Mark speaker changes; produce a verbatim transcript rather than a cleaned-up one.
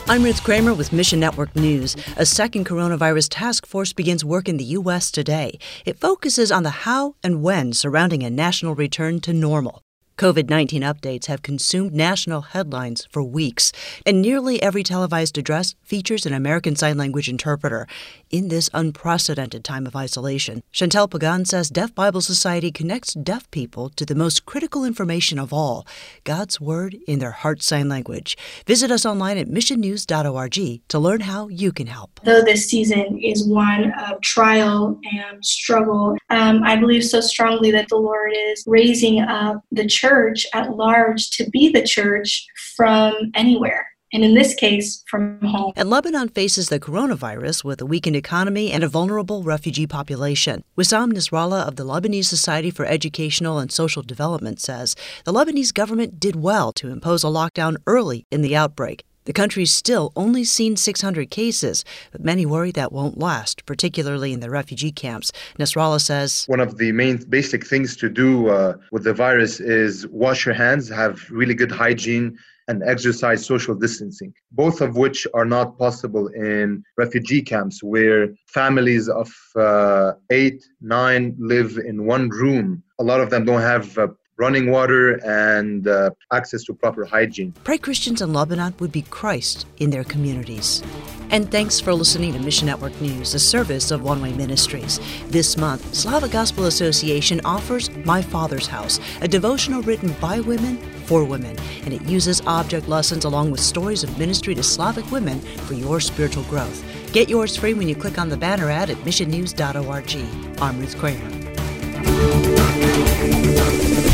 Speaker 1: I'm Ruth Kramer with Mission Network News. A second coronavirus task force begins work in the U S today. It focuses on the how and when surrounding a national return to normal. COVID nineteen updates have consumed national headlines for weeks, and nearly every televised address features an American Sign Language interpreter. In this unprecedented time of isolation, Chantel Pagan says Deaf Bible Society connects deaf people to the most critical information of all, God's Word in their heart sign language. Visit us online at mission news dot org to learn how you can help.
Speaker 2: Though this season is one of trial and struggle, um, I believe so strongly that the Lord is raising up the church church at large to be the church from anywhere. And in this case, from home.
Speaker 1: And Lebanon faces the coronavirus with a weakened economy and a vulnerable refugee population. Wissam Nasrallah of the Lebanese Society for Educational and Social Development says the Lebanese government did well to impose a lockdown early in the outbreak. The country's still only seen six hundred cases, but many worry that won't last, particularly in the refugee camps. Nasrallah says,
Speaker 3: one of the main basic things to do uh, with the virus is wash your hands, have really good hygiene, and exercise social distancing, both of which are not possible in refugee camps where families of uh, eight, nine live in one room. A lot of them don't have uh, running water and uh, access to proper hygiene.
Speaker 1: Pray Christians in Lebanon would be Christ in their communities. And thanks for listening to Mission Network News, a service of One Way Ministries. This month, Slavic Gospel Association offers My Father's House, a devotional written by women for women, and it uses object lessons along with stories of ministry to Slavic women for your spiritual growth. Get yours free when you click on the banner ad at mission news dot org. I'm Ruth Kramer.